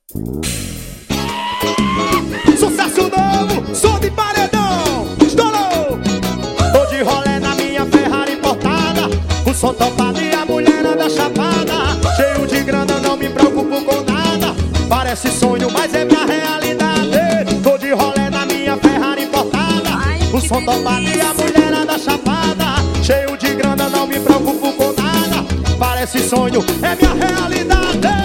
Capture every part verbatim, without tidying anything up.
Sucesso novo, som de paredão, estourou. Tô de rolê na minha Ferrari importada, o som topado e a mulher anda chapada. Cheio de grana, não me preocupo com nada. Parece sonho, mas é minha realidade. Tô de rolê na minha Ferrari importada, o som topado e a mulher anda chapada. Cheio de grana, não me preocupo com nada. Parece sonho, é minha realidade.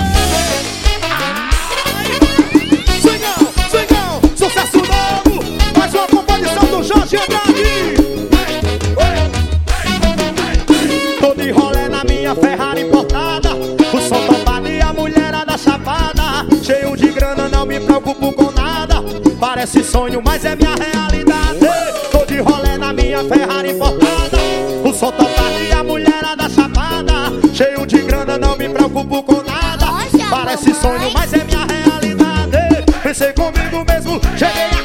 Jorge Andrade. Tô de rolê na minha Ferrari importada, o som topado e a mulherada chapada. Cheio de grana, não me preocupo com nada. Parece sonho, mas é minha realidade. Tô de rolê na minha Ferrari importada, o som topado e a mulherada chapada. Cheio de grana, não me preocupo com nada. Parece sonho, mas é minha realidade. Pensei comigo mesmo, cheguei a